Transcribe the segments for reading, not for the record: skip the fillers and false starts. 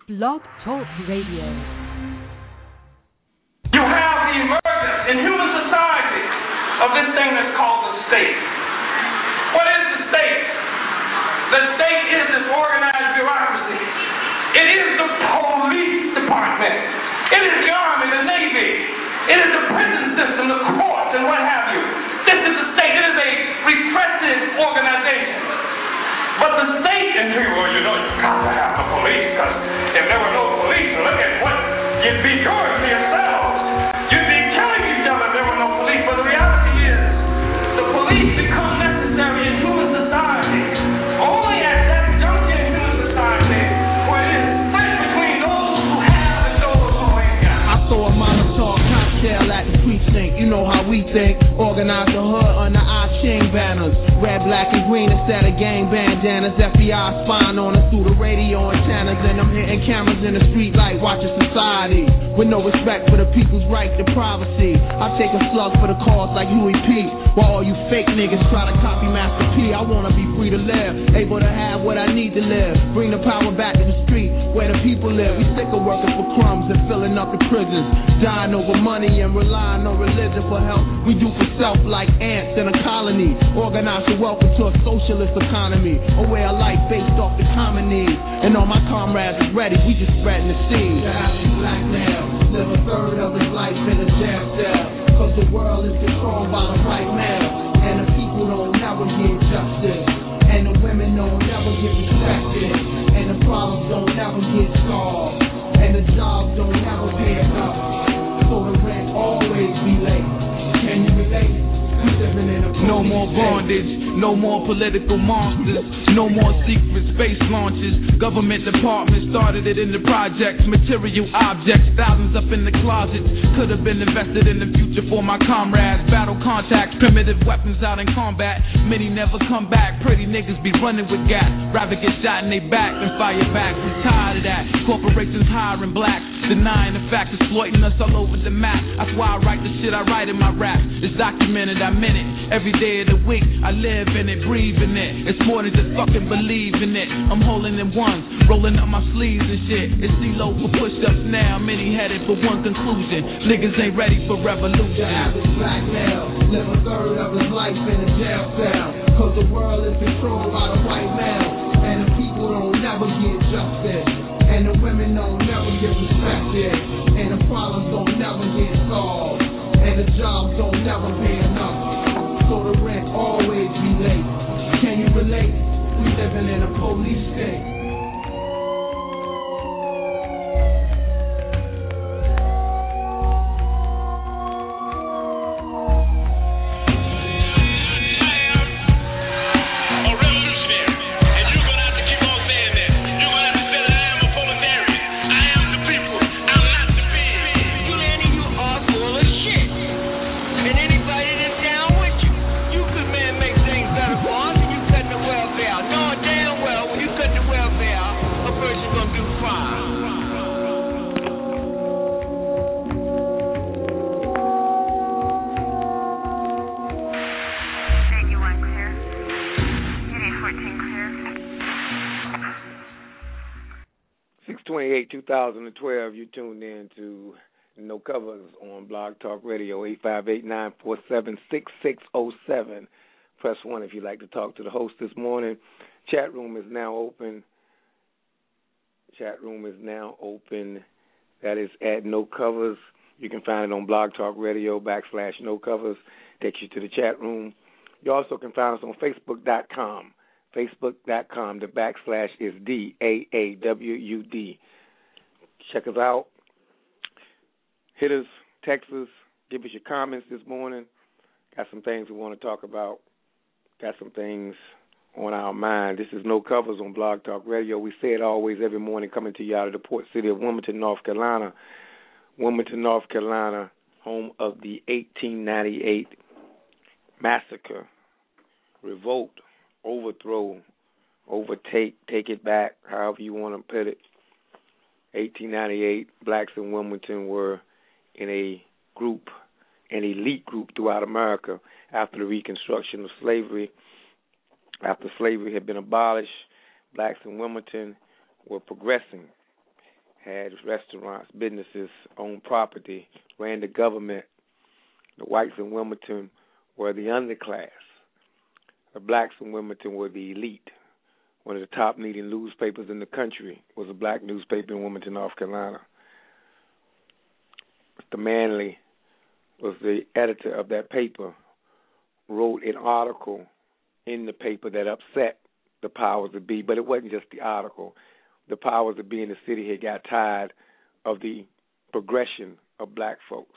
Blog Talk Radio. You have the emergence in human society of this thing that's called the state. What is the state? The state is this organized bureaucracy. It is the police department. It is the army, the navy. It is the prison system, the courts, and what have you. This is the state. It is a repressive organization. But the state, and people, well, you know, you've got to have the police, because if there were no police, look at what you'd be doing to yourselves. You'd be killing each other if there were no police. But the reality is, the police become necessary in human society only at that juncture in human society where it is split between those who have and those who ain't got. I throw a Molotov cocktail at the precinct. You know how we think. Organize the hood under our Ching banners. Red, black, and green instead of gang bandanas. FBI spying on us through the radio antennas. And I'm hitting cameras in the street like watching society. With no respect for the people's right to privacy. I take a slug for the cause like Huey P. While all you fake niggas try to copy Master P. I wanna be free to live, able to have what I need to live. Bring the power back to the street where the people live. We sick of working for crumbs and filling up the prisons. Dying over money and relying on religion for help. We do for self like ants in a colony. Organize the wealth into a socialist economy. A way of life based off the common needs. And all my comrades is ready, we just spreading the seed. The average black male live a third of his life in a jail cell. Cause the world is controlled by the white male. And the people don't never get justice. And the women don't never get respected. And the problems don't never get solved. And the jobs don't never pay enough. So the rent always be late. Can you relate? No more bondage, no more political monsters, no more secret space launches. Government departments started it in the projects, material objects, thousands up in the closets. Could have been invested in the future for my comrades. Battle contacts, primitive weapons out in combat. Many never come back. Pretty niggas be running with gas. Rather get shot in they back than fire back. We tired of that. Corporations hiring blacks, denying the fact, exploiting us all over the map. That's why I write the shit I write in my rap. It's documented, I meant it. Every day of the week, I live in it, breathe in it. It's more than just fucking believing it. I'm holding in ones, rolling up my sleeves and shit. It's CeeLo for push-ups now. Many headed for one conclusion. Niggas ain't ready for revolution. The average black male live a third of his life in a jail cell. Cause the world is controlled by the white male. And the people don't never get justice. And the women don't never get respected. And the problems don't never get solved. And the jobs don't never pay enough. So the rent always be late. Can you relate? We living in a police state. #6/28, 2012. You tuned in to No Covers on Blog Talk Radio, 858-947-6607. Press 1 if you'd like to talk to the host this morning. Chat room is now open. That is at No Covers. You can find it on Blog Talk Radio /No Covers. Takes you to the chat room. You also can find us on Facebook.com. Facebook.com. The / is DAAWUD. Check us out. Hit us, text us, give us your comments this morning. Got some things we want to talk about. Got some things on our mind. This is No Covers on Blog Talk Radio. We say it always every morning, coming to you out of the port city of Wilmington, North Carolina. Wilmington, North Carolina, home of the 1898 massacre, revolt, overthrow, overtake, take it back, however you want to put it. 1898, blacks in Wilmington were in a group, an elite group throughout America after the reconstruction of slavery. After slavery had been abolished, blacks in Wilmington were progressing had restaurants, businesses, owned property, ran the government. The whites in Wilmington were the underclass. The blacks in Wilmington were the elite. One of the top leading newspapers in the country was a black newspaper in Wilmington, North Carolina. Mr. Manley was the editor of that paper, wrote an article in the paper that upset the powers that be, but it wasn't just the article. The powers that be in the city had got tired of the progression of black folks.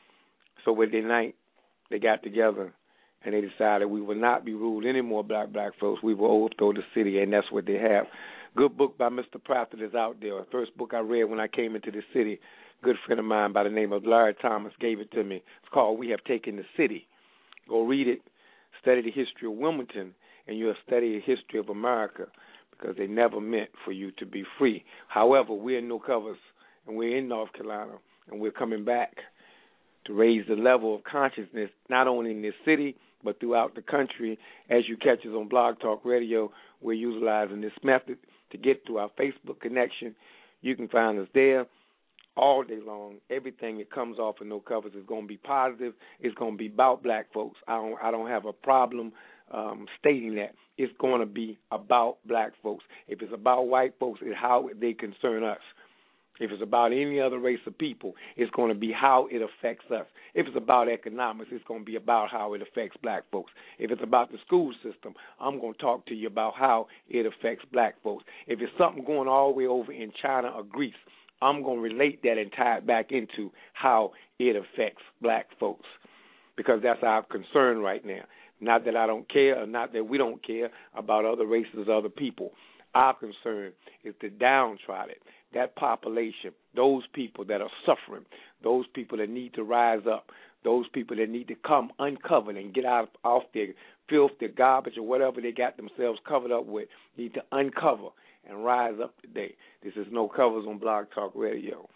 So with their night, they got together and they decided we will not be ruled anymore by black folks. We will overthrow the city, and that's what they have. Good book by Mr. Prophet is out there. The first book I read when I came into the city, a good friend of mine by the name of Larry Thomas gave it to me. It's called We Have Taken the City. Go read it, study the history of Wilmington, and you'll study the history of America, because they never meant for you to be free. However, we're in No Covers, and we're in North Carolina, and we're coming back to raise the level of consciousness, not only in this city, but throughout the country. As you catch us on Blog Talk Radio, we're utilizing this method to get to our Facebook connection. You can find us there all day long. Everything that comes off of No Covers is going to be positive. It's going to be about black folks. I don't have a problem stating that. It's going to be about black folks. If it's about white folks, it's how they concern us. If it's about any other race of people, it's going to be how it affects us. If it's about economics, it's going to be about how it affects black folks. If it's about the school system, I'm going to talk to you about how it affects black folks. If it's something going all the way over in China or Greece, I'm going to relate that and tie it back into how it affects black folks, because that's our concern right now. Not that I don't care, or not that we don't care about other races, other people. Our concern is the downtrodden, that population, those people that are suffering, those people that need to rise up, those people that need to come uncovered and get off their filth, their garbage, or whatever they got themselves covered up with, need to uncover and rise up today. This is No Covers on Blog Talk Radio.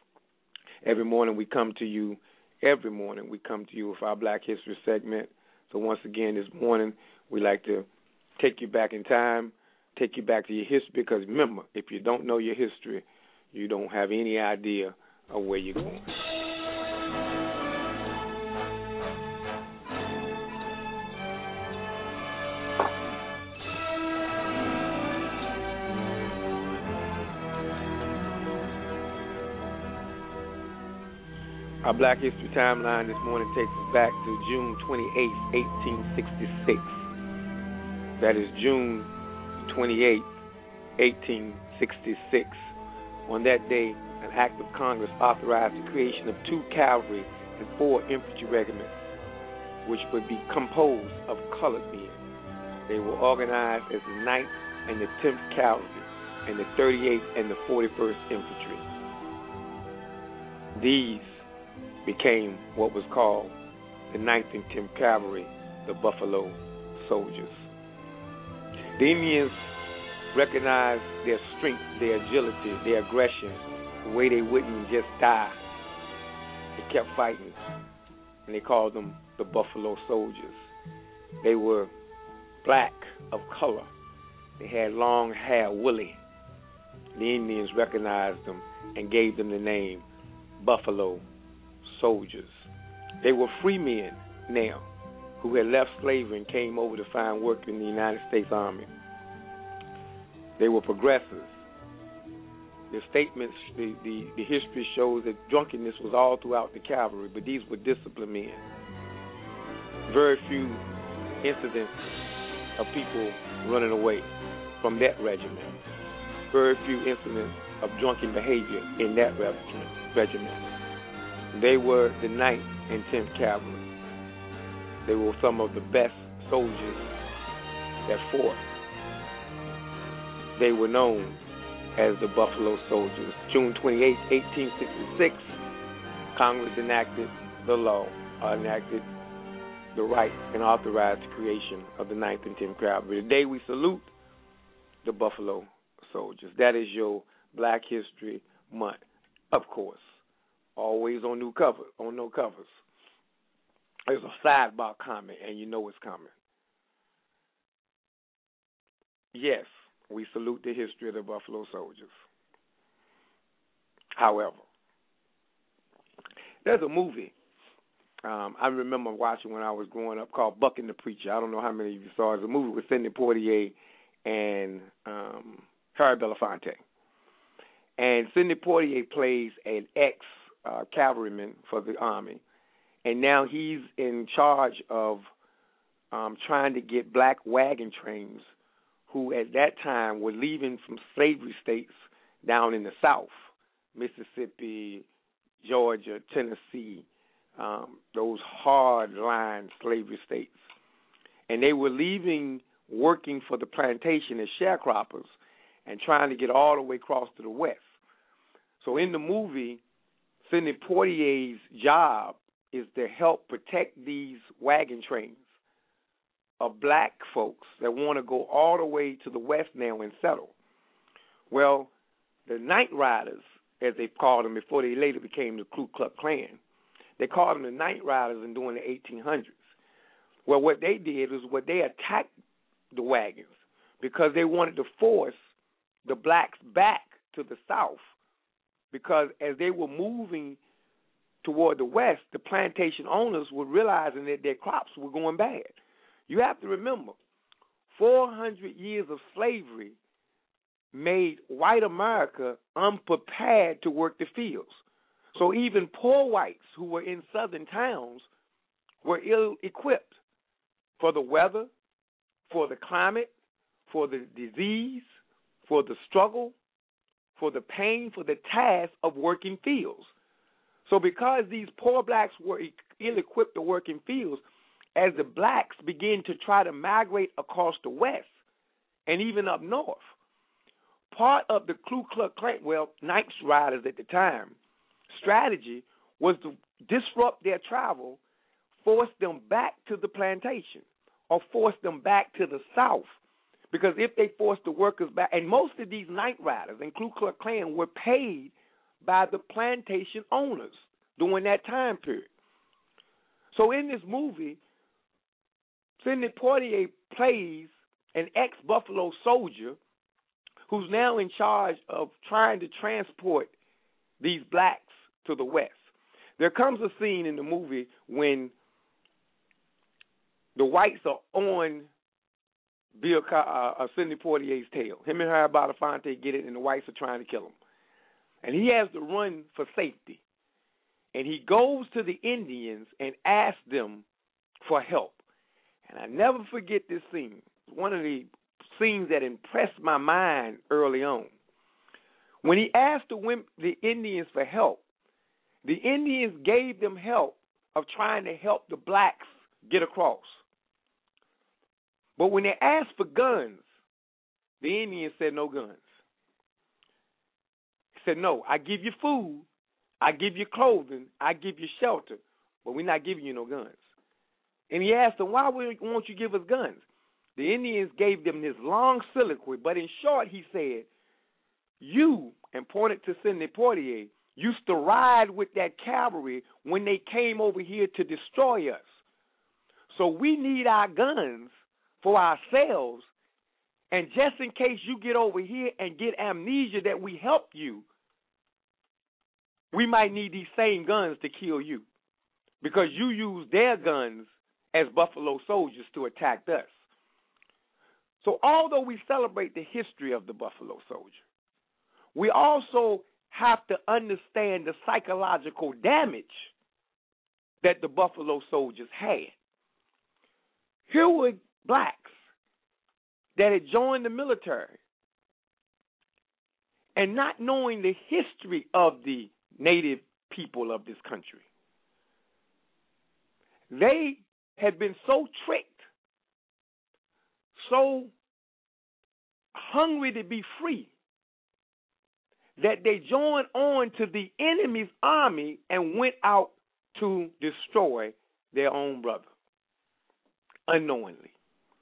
Every morning we come to you with our Black History segment. So once again, this morning, we like to take you back in time, take you back to your history, because remember, if you don't know your history, you don't have any idea of where you're going. Our Black History timeline this morning takes us back to June 28, 1866. That is June 28, 1866. On that day, an act of Congress authorized the creation of 2 cavalry and 4 infantry regiments, which would be composed of colored men. They were organized as the 9th and the 10th Cavalry and the 38th and the 41st Infantry. These became what was called the 9th and 10th Cavalry, the Buffalo Soldiers. The Indians recognized their strength, their agility, their aggression, the way they wouldn't just die. They kept fighting, and they called them the Buffalo Soldiers. They were black of color. They had long hair, woolly. The Indians recognized them and gave them the name Buffalo Soldiers. They were free men now who had left slavery and came over to find work in the United States Army. They were progressives. The statements, the history shows that drunkenness was all throughout the cavalry, but these were disciplined men. Very few incidents of people running away from that regiment. Very few incidents of drunken behavior in that regiment. They were the 9th and 10th Cavalry. They were some of the best soldiers that fought. They were known as the Buffalo Soldiers. June 28, 1866, Congress enacted the law, enacted the right, and authorized the creation of the 9th and 10th Cavalry. Today we salute the Buffalo Soldiers. That is your Black History Month, of course. Always on No Covers. There's a sidebar comment, and you know it's coming. Yes, we salute the history of the Buffalo Soldiers. However, there's a movie I remember watching when I was growing up called Buck and the Preacher. I don't know how many of you saw it. It's a movie with Sidney Poitier and Harry Belafonte. And Sidney Poitier plays an ex-cavalryman for the Army, and now he's in charge of trying to get black wagon trains who at that time were leaving from slavery states down in the South, Mississippi, Georgia, Tennessee, those hard-line slavery states. And they were leaving working for the plantation as sharecroppers and trying to get all the way across to the West. So in the movie, Sidney Poitier's job is to help protect these wagon trains of black folks that want to go all the way to the West now and settle. Well, the Night Riders, as they called them before they later became the Ku Klux Klan, they called them the Night Riders during the 1800s. Well, what they did was they attacked the wagons because they wanted to force the blacks back to the South, because as they were moving toward the West, the plantation owners were realizing that their crops were going bad. You have to remember, 400 years of slavery made white America unprepared to work the fields. So even poor whites who were in southern towns were ill-equipped for the weather, for the climate, for the disease, for the struggle, for the pain, for the task of working fields. So because these poor blacks were ill-equipped to work in fields, as the blacks began to try to migrate across the West and even up north, part of the Ku Klux Klan, Night Riders at the time, strategy was to disrupt their travel, force them back to the plantation, or force them back to the South. Because if they forced the workers back, and most of these Night Riders and Ku Klux Klan were paid by the plantation owners during that time period. So in this movie, Sidney Poitier plays an ex-Buffalo soldier who's now in charge of trying to transport these blacks to the West. There comes a scene in the movie when the whites are on Sidney Poitier's tail. Him and Harry Belafonte get it, and the whites are trying to kill him. And he has to run for safety. And he goes to the Indians and asks them for help. And I never forget this scene. One of the scenes that impressed my mind early on. When he asked the Indians for help, the Indians gave them help of trying to help the blacks get across. But when they asked for guns, the Indians said no guns. He said, no, I give you food, I give you clothing, I give you shelter, but we're not giving you no guns. And he asked them, why won't you give us guns? The Indians gave them this long soliloquy, but in short, he said, you, and pointed to Sidney Poitier, used to ride with that cavalry when they came over here to destroy us. So we need our guns for ourselves, and just in case you get over here and get amnesia that we helped you, we might need these same guns to kill you, because you used their guns as Buffalo Soldiers to attack us. So although we celebrate the history of the Buffalo Soldier, we also have to understand the psychological damage that the Buffalo Soldiers had. Here were blacks that had joined the military and not knowing the history of the native people of this country. They had been so tricked, so hungry to be free, that they joined on to the enemy's army and went out to destroy their own brother, unknowingly.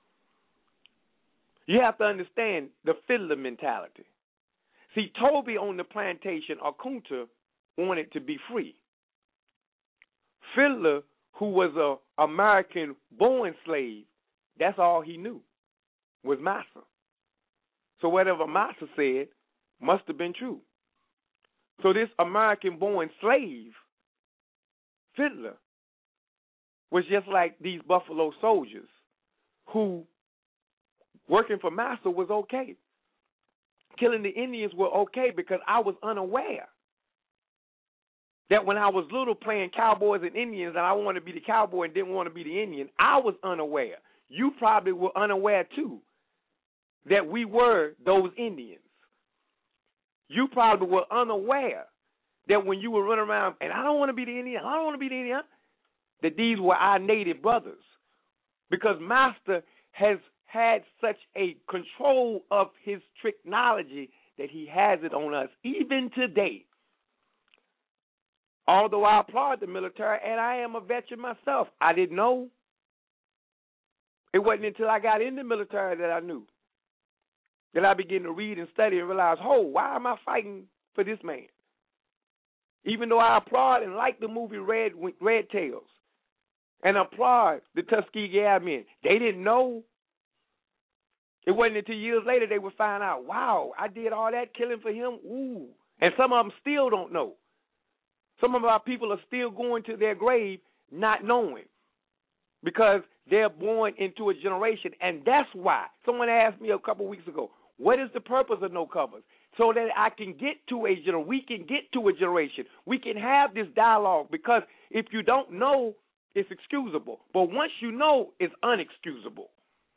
You have to understand the fiddler mentality. See, Toby on the plantation, or Kunta, wanted to be free. Fiddler, who was an American-born slave, that's all he knew, was Massa. So whatever Massa said must have been true. So this American-born slave, Fiddler, was just like these Buffalo Soldiers who, working for Master was okay. Killing the Indians were okay because I was unaware that when I was little playing cowboys and Indians and I wanted to be the cowboy and didn't want to be the Indian, I was unaware. You probably were unaware too that we were those Indians. You probably were unaware that when you were running around, and I don't want to be the Indian, I don't want to be the Indian, that these were our native brothers. Because Master has had such a control of his technology that he has it on us even today. Although I applaud the military, and I am a veteran myself, I didn't know. It wasn't until I got in the military that I knew. That I began to read and study and realize, oh, why am I fighting for this man? Even though I applaud and like the movie Red Tails and applaud the Tuskegee Airmen, they didn't know. It wasn't until years later they would find out, wow, I did all that killing for him. Ooh. And some of them still don't know. Some of our people are still going to their grave not knowing because they're born into a generation. And that's why someone asked me a couple weeks ago, what is the purpose of No Covers? So that I can get to a generation. We can get to a generation. We can have this dialogue because if you don't know, it's excusable. But once you know, it's unexcusable.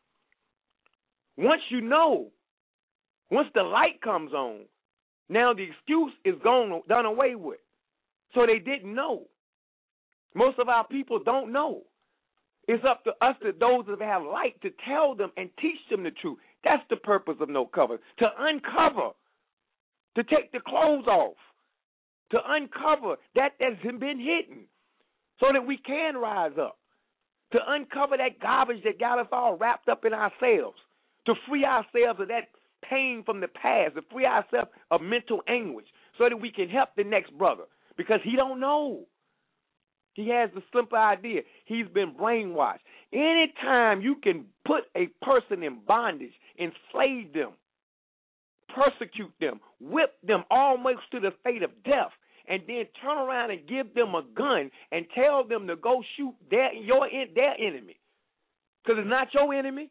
Once you know, once the light comes on, now the excuse is done away with. So they didn't know. Most of our people don't know. It's up to us, to those that have light, to tell them and teach them the truth. That's the purpose of No Cover, to uncover, to take the clothes off, to uncover that has been hidden so that we can rise up, to uncover that garbage that got us all wrapped up in ourselves, to free ourselves of that pain from the past, to free ourselves of mental anguish so that we can help the next brother because he don't know. He has the simple idea. He's been brainwashed. Anytime you can put a person in bondage, enslave them, persecute them, whip them almost to the fate of death, and then turn around and give them a gun and tell them to go shoot their enemy, because it's not your enemy.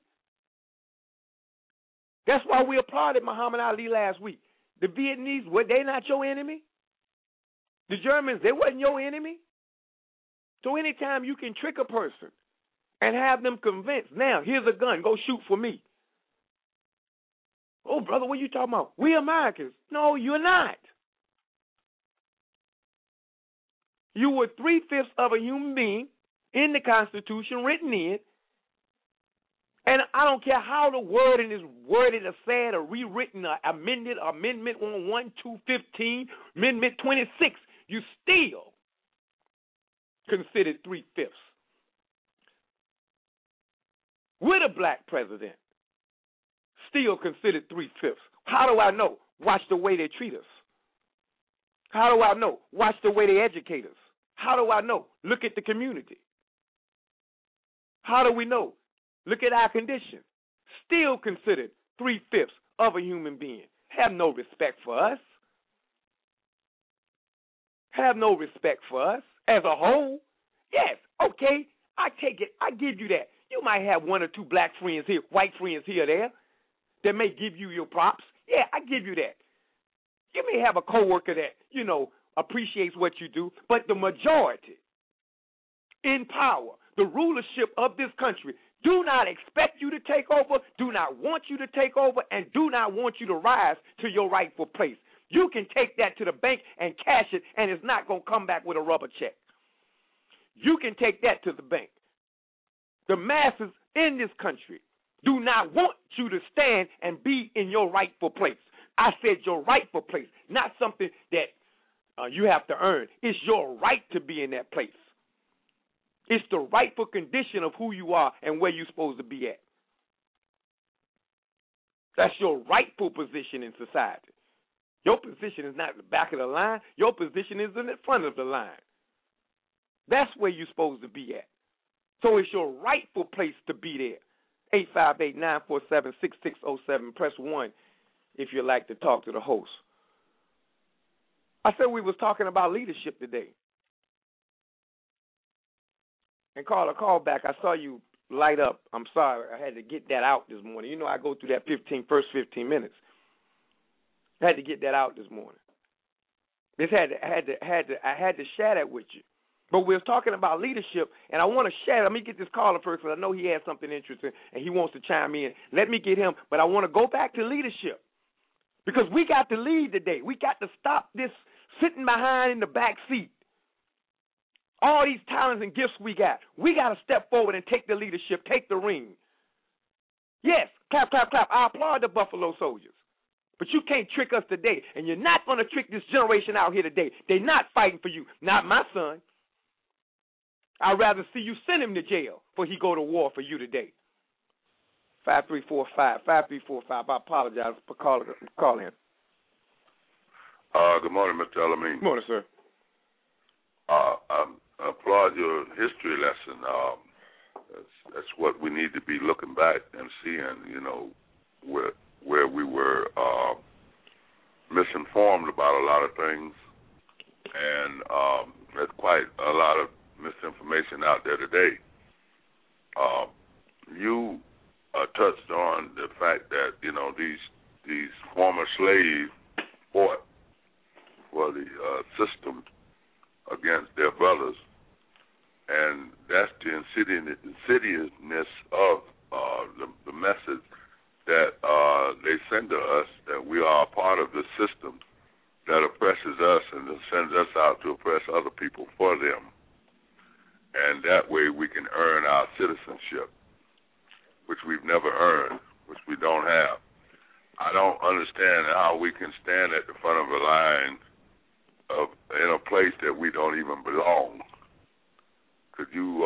That's why we applauded Muhammad Ali last week. The Vietnamese, were they not your enemy? The Germans, they wasn't your enemy. So anytime you can trick a person and have them convinced, now, here's a gun, go shoot for me. Oh, brother, what are you talking about? We Americans. No, you're not. You were 3/5 of a human being in the Constitution, written in, and I don't care how the wording is worded or said or rewritten or amended, Amendment 1, 2, 15, Amendment 26, you still considered 3/5. With a black president, still considered 3/5. How do I know? Watch the way they treat us. How do I know? Watch the way they educate us. How do I know? Look at the community. How do we know? Look at our condition. Still considered 3/5 of a human being. Have no respect for us. Have no respect for us as a whole. Yes, okay, I take it. I give you that. You might have one or two black friends here, white friends here or there that may give you your props. Yeah, I give you that. You may have a coworker that, appreciates what you do, but the majority in power, the rulership of this country, do not expect you to take over, do not want you to take over, and do not want you to rise to your rightful place. You can take that to the bank and cash it, and it's not going to come back with a rubber check. You can take that to the bank. The masses in this country do not want you to stand and be in your rightful place. I said your rightful place, not something that you have to earn. It's your right to be in that place. It's the rightful condition of who you are and where you're supposed to be at. That's your rightful position in society. Your position is not at the back of the line. Your position is in the front of the line. That's where you're supposed to be at. So it's your rightful place to be there. 858-947-6607. Press 1 if you'd like to talk to the host. I said we was talking about leadership today. And Carla, call back. I saw you light up. I'm sorry. I had to get that out this morning. You know I go through that first 15 minutes. I had to get that out this morning. I had to share that with you. But we was talking about leadership, and I want to share. Let me get this caller first, because I know he has something interesting, and he wants to chime in. Let me get him. But I want to go back to leadership, because we got to lead today. We got to stop this sitting behind in the back seat. All these talents and gifts we got to step forward and take the leadership, take the ring. Yes, clap, clap, clap. I applaud the Buffalo Soldiers. But you can't trick us today, and you're not going to trick this generation out here today. They're not fighting for you, not my son. I'd rather see you send him to jail before he go to war for you today. 5345. I apologize for calling in. Good morning, Mr. Elamine. Good morning, sir. I applaud your history lesson. That's what we need to be looking back and seeing, you know, where we were misinformed about a lot of things. And there's quite a lot of misinformation out there today. You touched on the fact that, you know, these former slaves fought for the system against their brothers, and that's the insidiousness of the message that they send to us, that we are a part of the system that oppresses us and sends us out to oppress other people for them. And that way we can earn our citizenship, which we've never earned, which we don't have. I don't understand how we can stand at the front of a line in a place that we don't even belong. Could you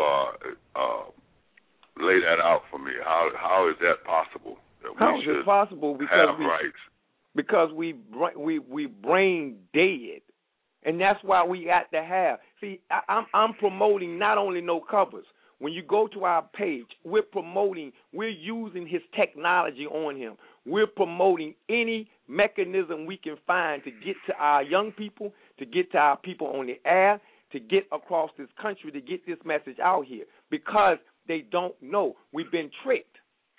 lay that out for me? How is that possible? How is it possible? Because we brain dead. And that's why we got to have. See, I'm promoting not only No Covers. When you go to our page, we're using his technology on him. We're promoting any mechanism we can find to get to our young people, to get to our people on the air, to get across this country, to get this message out here, because they don't know. We've been tricked.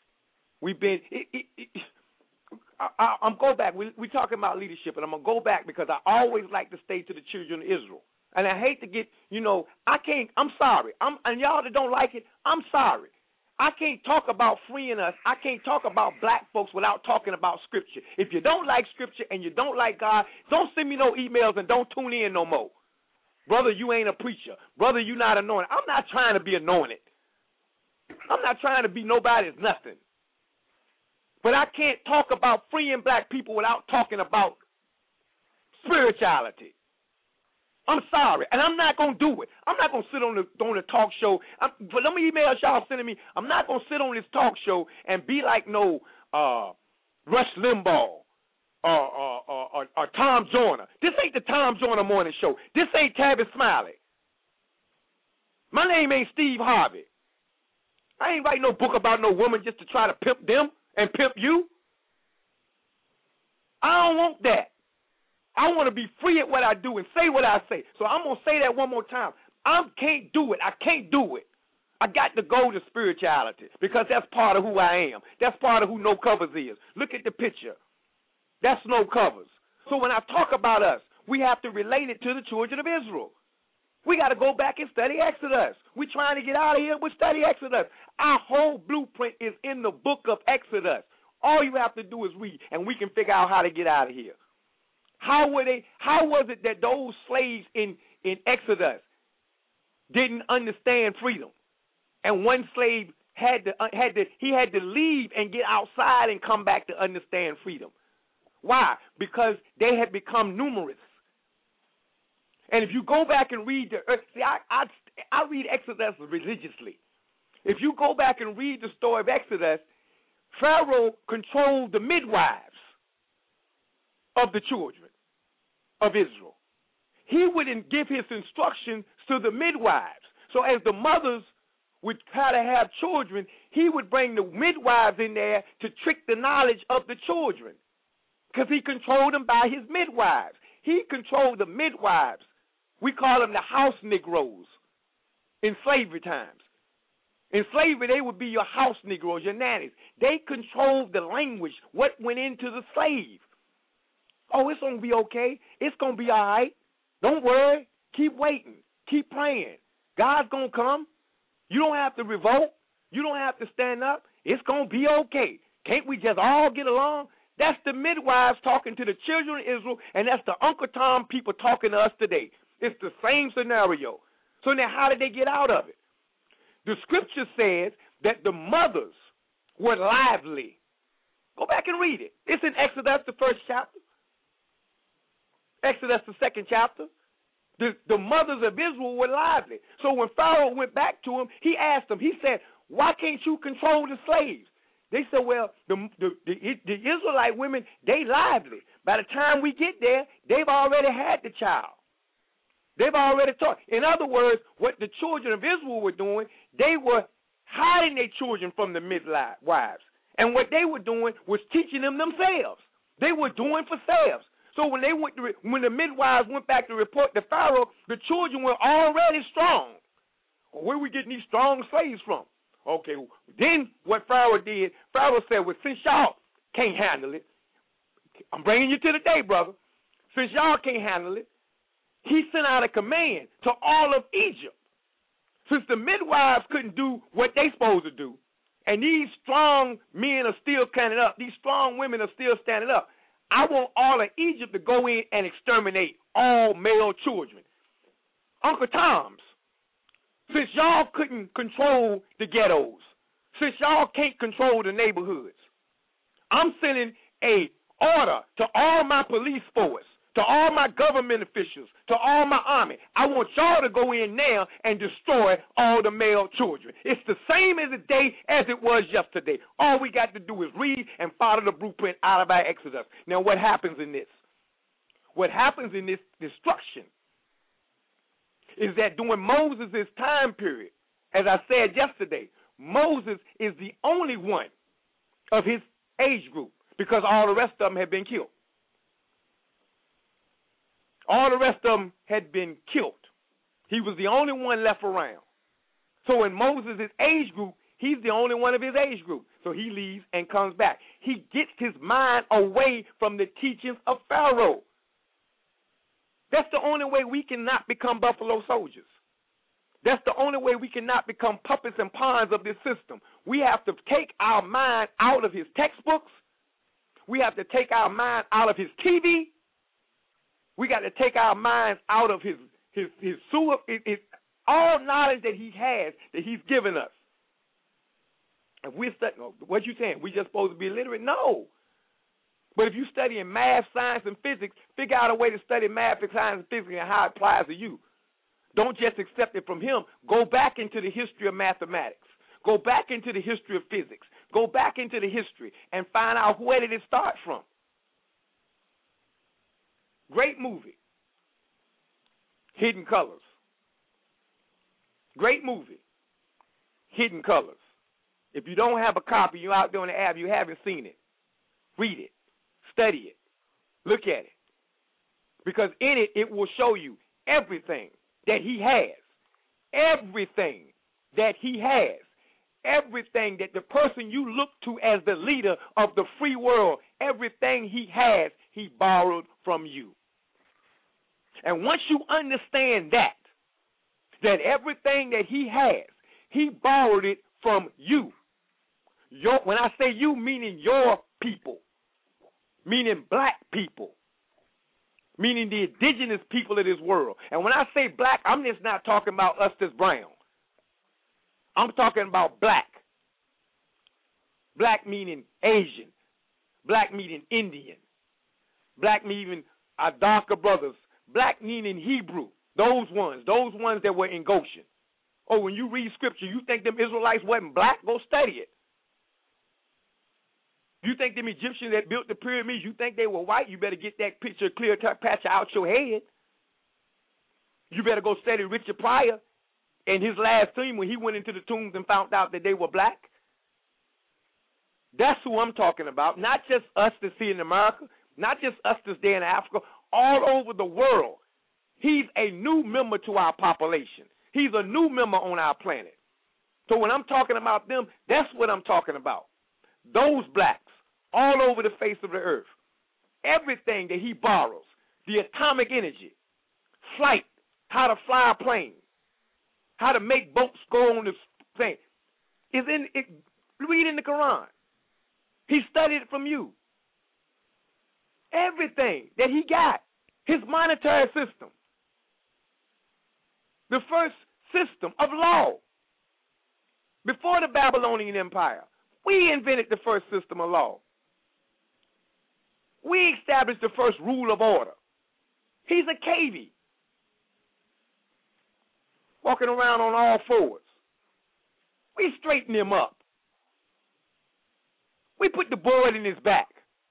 I'm going back. We're talking about leadership, and I'm going to go back because I always like to stay to the children of Israel. And I hate to get, I'm sorry. And y'all that don't like it, I'm sorry. I can't talk about freeing us. I can't talk about black folks without talking about Scripture. If you don't like Scripture and you don't like God, don't send me no emails and don't tune in no more. Brother, you ain't a preacher. Brother, you not anointed. I'm not trying to be anointed. I'm not trying to be nobody's nothing. But I can't talk about freeing black people without talking about spirituality. I'm sorry, and I'm not going to do it. I'm not going to sit on the talk show. But let me email y'all sending me. I'm not going to sit on this talk show and be like no Rush Limbaugh or Tom Joyner. This ain't the Tom Joyner morning show. This ain't Tavis Smiley. My name ain't Steve Harvey. I ain't writing no book about no woman just to try to pimp them and pimp you. I don't want that. I want to be free at what I do and say what I say. So I'm going to say that one more time. I can't do it. I can't do it. I got to go to spirituality because that's part of who I am. That's part of who No Covers is. Look at the picture. That's No Covers. So when I talk about us, we have to relate it to the children of Israel. We got to go back and study Exodus. We're trying to get out of here. We study Exodus. Our whole blueprint is in the book of Exodus. All you have to do is read, and we can figure out how to get out of here. How was it that those slaves in Exodus didn't understand freedom? And one slave had to leave and get outside and come back to understand freedom. Why? Because they had become numerous. And if you go back and read I read Exodus religiously. If you go back and read the story of Exodus, Pharaoh controlled the midwives of the children of Israel. He wouldn't give his instructions to the midwives. So as the mothers would try to have children, he would bring the midwives in there to trick the knowledge of the children because he controlled them by his midwives. He controlled the midwives. We call them the house Negroes in slavery times. In slavery, they would be your house Negroes, your nannies. They controlled the language, what went into the slave. Oh, it's going to be okay. It's going to be all right. Don't worry. Keep waiting. Keep praying. God's going to come. You don't have to revolt. You don't have to stand up. It's going to be okay. Can't we just all get along? That's the midwives talking to the children of Israel, and that's the Uncle Tom people talking to us today. It's the same scenario. So now how did they get out of it? The scripture says that the mothers were lively. Go back and read it. It's in Exodus, the 1st chapter. Exodus, the 2nd chapter. The mothers of Israel were lively. So when Pharaoh went back to him, he asked them, he said, why can't you control the slaves? They said, well, the Israelite women, they lively. By the time we get there, they've already had the child. They've already taught. In other words, what the children of Israel were doing, they were hiding their children from the midwives. And what they were doing was teaching them themselves. They were doing for themselves. So when when the midwives went back to report to Pharaoh, the children were already strong. Well, where are we getting these strong slaves from? Okay, then what Pharaoh did, Pharaoh said, well, since y'all can't handle it, I'm bringing you to the day, brother. Since y'all can't handle it, he sent out a command to all of Egypt. Since the midwives couldn't do what they supposed to do, and these strong men are still standing up, these strong women are still standing up, I want all of Egypt to go in and exterminate all male children. Uncle Tom's, since y'all couldn't control the ghettos, since y'all can't control the neighborhoods, I'm sending a order to all my police force, to all my government officials, to all my army. I want y'all to go in now and destroy all the male children. It's the same as the day as it was yesterday. All we got to do is read and follow the blueprint out of our Exodus. Now, what happens in this? What happens in this destruction is that during Moses' time period, as I said yesterday, Moses is the only one of his age group because all the rest of them had been killed. All the rest of them had been killed. He was the only one left around. So in Moses' age group, he's the only one of his age group. So he leaves and comes back. He gets his mind away from the teachings of Pharaoh. That's the only way we cannot become buffalo soldiers. That's the only way we cannot become puppets and pawns of this system. We have to take our mind out of his textbooks. We have to take our mind out of his TV. We got to take our minds out of his sewer, all knowledge that he has, that he's given us. If we're studying, what you saying? We just supposed to be illiterate? No. But if you study in math, science, and physics, figure out a way to study math, science, and physics and how it applies to you. Don't just accept it from him. Go back into the history of mathematics. Go back into the history of physics. Go back into the history and find out where did it start from. Great movie, Hidden Colors. Great movie, Hidden Colors. If you don't have a copy, you're out there on the app, you haven't seen it. Read it. Study it. Look at it. Because in it, it will show you everything that he has. Everything that he has. Everything that the person you look to as the leader of the free world, everything he has, he borrowed from you. And once you understand that everything that he has, he borrowed it from you. When I say you, meaning your people, meaning black people, meaning the indigenous people of this world. And when I say black, I'm just not talking about us that's brown. I'm talking about black. Black meaning Asian. Black meaning Indian. Black meaning our darker brothers. Black meaning Hebrew. Those ones that were in Goshen. Oh, when you read scripture, you think them Israelites wasn't black? Go study it. You think them Egyptians that built the pyramids, you think they were white? You better get that picture clear patch out your head. You better go study Richard Pryor and his last team when he went into the tombs and found out that they were black. That's who I'm talking about. Not just us that's here in America, not just us that's there in Africa. all over the world. He's a new member to our population. He's a new member on our planet. So when I'm talking about them, that's what I'm talking about. Those blacks all over the face of the earth. Everything that he borrows, the atomic energy, flight, how to fly a plane, how to make boats go on the thing, is in it. Read in the Quran. He studied it from you. Everything that he got, his monetary system, the first system of law. Before the Babylonian Empire, we invented the first system of law. We established the first rule of order. He's a cavie, walking around on all fours. We straightened him up. We put the board in his back.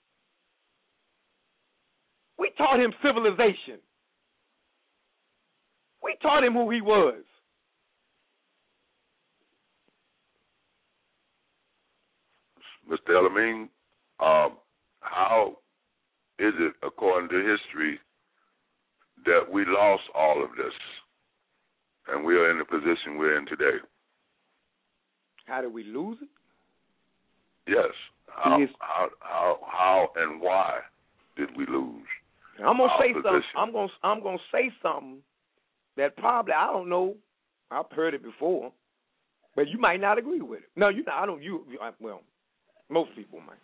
We taught him civilization. We taught him who he was. Mr. Elamine, how is it, according to history, that we lost all of this and we are in the position we're in today? How did we lose it? Yes. How and why did we lose? I'm gonna say something. I'm gonna say something that probably I don't know. I've heard it before, but you might not agree with it. No, you know I don't. Well, most people might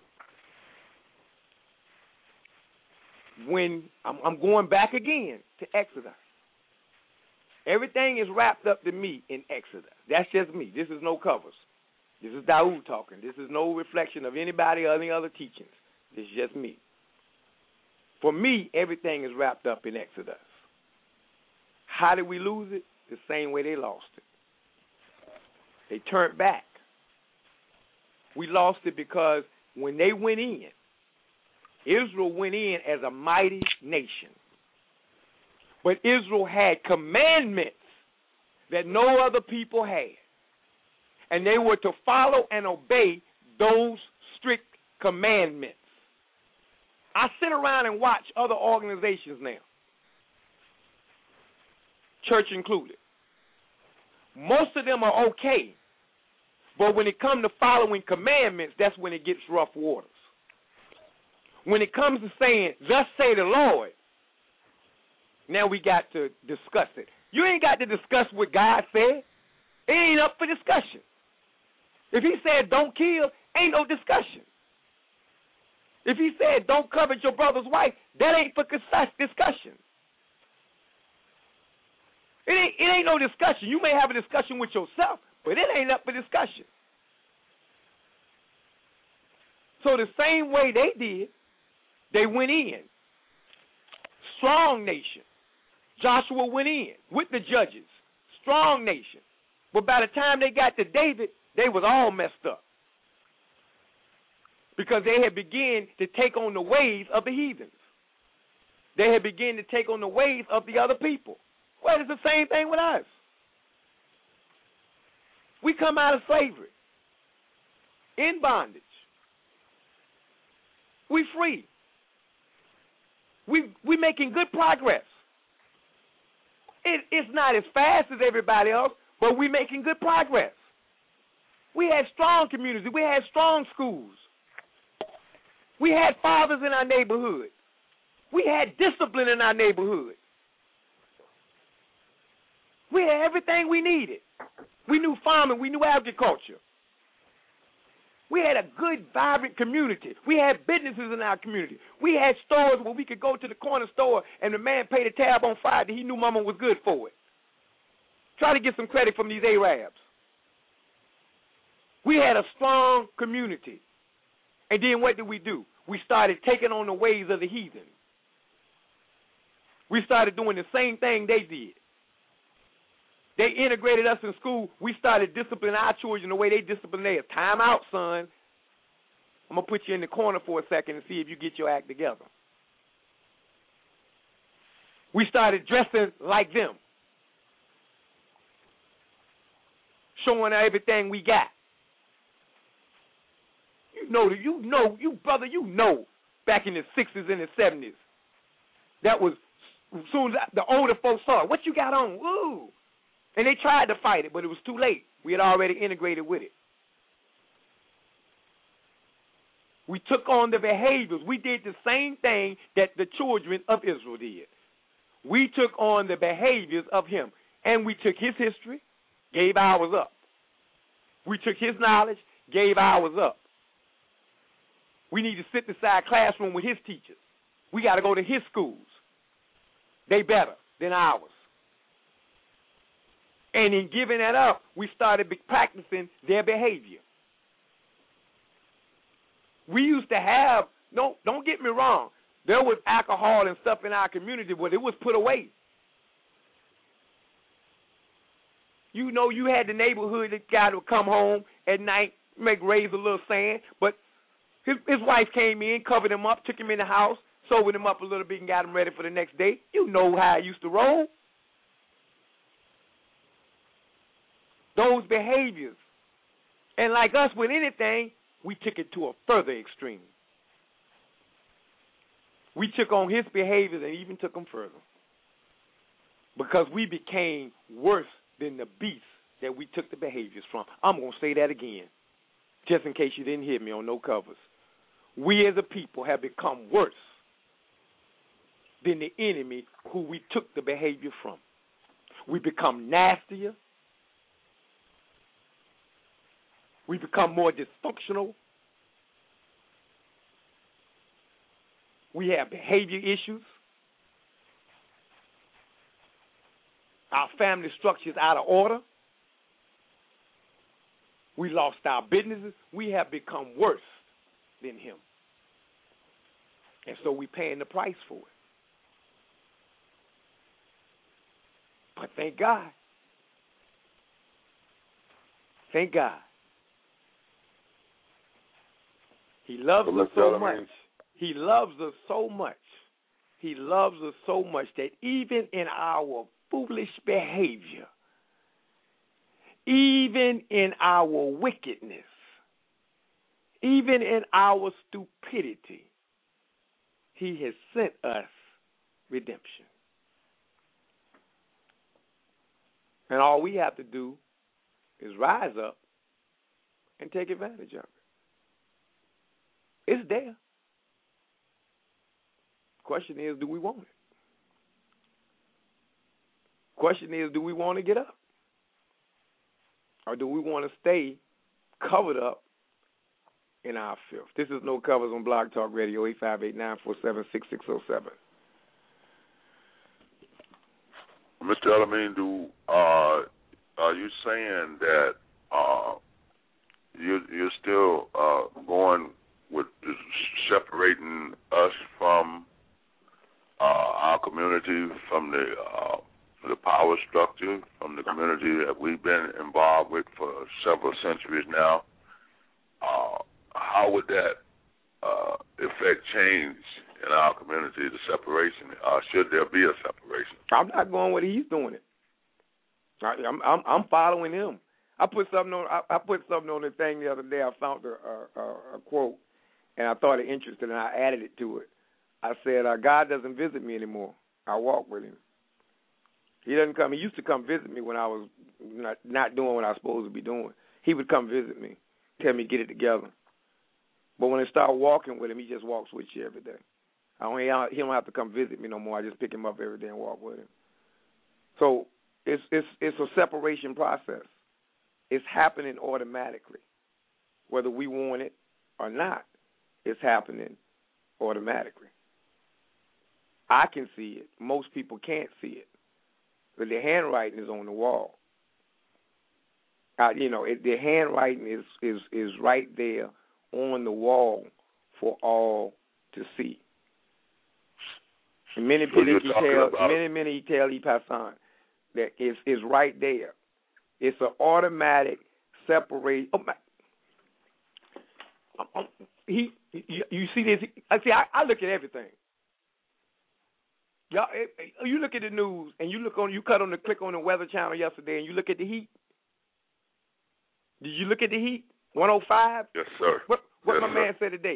not. When I'm going back again to Exodus, everything is wrapped up to me in Exodus. That's just me. This is no covers. This is Daoud talking. This is no reflection of anybody or any other teachings. This is just me. For me, everything is wrapped up in Exodus. How did we lose it? The same way they lost it. They turned back. We lost it because when they went in, Israel went in as a mighty nation. But Israel had commandments that no other people had. And they were to follow and obey those strict commandments. I sit around and watch other organizations now, church included. Most of them are okay, but when it comes to following commandments, that's when it gets rough waters. When it comes to saying, thus say the Lord, now we got to discuss it. You ain't got to discuss what God said. It ain't up for discussion. If he said don't kill, ain't no discussion. If he said don't covet your brother's wife, that ain't for discussion. It ain't no discussion. You may have a discussion with yourself, but it ain't up for discussion. So the same way they did, they went in. Strong nation. Joshua went in with the judges. Strong nation. But by the time they got to David, they was all messed up. Because they had begun to take on the ways of the heathens. They had begun to take on the ways of the other people. Well, it's the same thing with us. We come out of slavery, in bondage. We free. We making good progress. It's not as fast as everybody else, but we making good progress. We had strong communities. We had strong schools. We had fathers in our neighborhood. We had discipline in our neighborhood. We had everything we needed. We knew farming. We knew agriculture. We had a good, vibrant community. We had businesses in our community. We had stores where we could go to the corner store and the man paid a tab on Friday. He knew mama was good for it. Try to get some credit from these Arabs. We had a strong community. And then what did we do? We started taking on the ways of the heathen. We started doing the same thing they did. They integrated us in school. We started disciplining our children the way they discipline theirs. Time out, son. I'm going to put you in the corner for a second and see if you get your act together. We started dressing like them. Showing everything we got. You know, back in the 60s and the 70s, that was, as soon as the older folks saw it, what you got on? Ooh. And they tried to fight it, but it was too late. We had already integrated with it. We took on the behaviors. We did the same thing that the children of Israel did. We took on the behaviors of him. And we took his history, gave ours up. We took his knowledge, gave ours up. We need to sit inside classroom with his teachers. We got to go to his schools. They better than ours. And in giving that up, we started practicing their behavior. We used to have, don't get me wrong, there was alcohol and stuff in our community, but it was put away. You know, you had the neighborhood guy that would come home at night, raise a little sand, but his wife came in, covered him up, took him in the house, sobered him up a little bit and got him ready for the next day. You know how I used to roll. Those behaviors. And like us with anything, we took it to a further extreme. We took on his behaviors and even took them further. Because we became worse than the beasts that we took the behaviors from. I'm going to say that again, just in case you didn't hear me on No Covers. We as a people have become worse than the enemy who we took the behavior from. We become nastier. We become more dysfunctional. We have behavior issues. Our family structure is out of order. We lost our businesses. We have become worse than him. And so we're paying the price for it. But thank God. Thank God. He loves us so much. He loves us so much. He loves us so much that even in our foolish behavior, even in our wickedness, even in our stupidity, he has sent us redemption. And all we have to do is rise up and take advantage of it. It's there. Question is, do we want it? Question is, do we want to get up? Or do we want to stay covered up in our filth? This is No Covers on Blog Talk Radio, 858-947-6607. Mr. Elamine, are you saying that you're still going with separating us from our community, from the power structure, from the community that we've been involved with for several centuries now? How would that effect change in our community, the separation? Should there be a separation? I'm not going where he's doing it. I'm following him. I put something on the thing the other day. I found a quote, and I thought it interesting, and I added it to it. I said, God doesn't visit me anymore. I walk with him. He doesn't come. He used to come visit me when I was not doing what I was supposed to be doing. He would come visit me, tell me get it together. But when I start walking with him, he just walks with you every day. He don't have to come visit me no more. I just pick him up every day and walk with him. So it's a separation process. It's happening automatically. Whether we want it or not, it's happening automatically. I can see it. Most people can't see it. But the handwriting is on the wall. The handwriting is right there on the wall for all to see. And many tell Ipassan that it's right there. It's an automatic separation. You see this? I look at everything. Y'all, you look at the news and you click on the Weather Channel yesterday and you look at the heat. Did you look at the heat? 105. Yes, sir. What my man said today?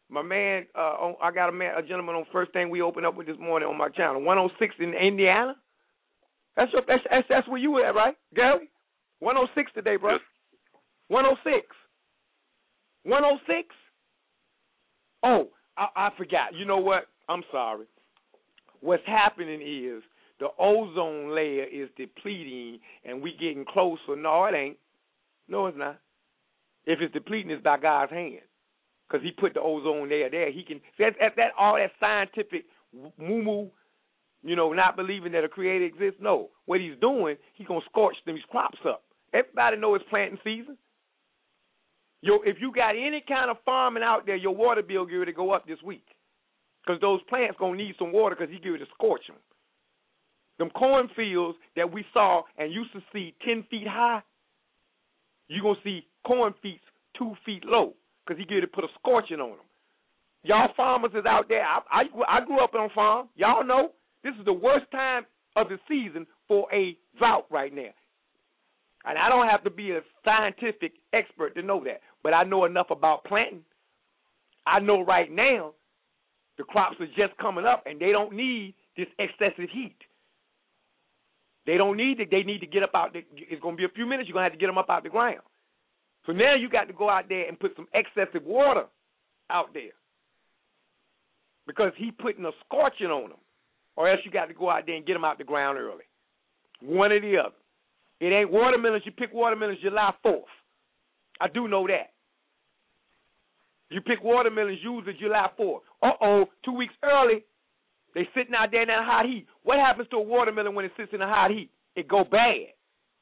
My man, I got a gentleman on First Thing we opened up with this morning on my channel. 106 in Indiana. That's where you at, right, Gary? 106 today, bro. 106. 106. Oh, I forgot. You know what? I'm sorry. What's happening is the ozone layer is depleting, and we getting closer. No, it ain't. No, it's not. If it's depleting, it's by God's hand, because He put the ozone layer there. He can. That all that scientific moo-moo, not believing that a creator exists. No, what He's doing, He's gonna scorch these crops up. Everybody know it's planting season. If you got any kind of farming out there, your water bill get ready to go up this week, because those plants gonna need some water, because He get ready to scorch them. Them cornfields that we saw and used to see 10 feet high, you're going to see cornfields 2 feet low, because He get ready to put a scorching on them. Y'all farmers is out there. I grew up on a farm. Y'all know this is the worst time of the season for a drought right now. And I don't have to be a scientific expert to know that, but I know enough about planting. I know right now the crops are just coming up, and they don't need this excessive heat. They don't need it. They need to get up out. It's going to be a few minutes. You're going to have to get them up out the ground. So now you got to go out there and put some excessive water out there, because He putting a scorching on them, or else you got to go out there and get them out the ground early. One or the other. It ain't watermelons. You pick watermelons July 4th. I do know that. You pick watermelons usually July 4th. 2 weeks early, they sitting out there in that hot heat. What happens to a watermelon when it sits in the hot heat? It go bad.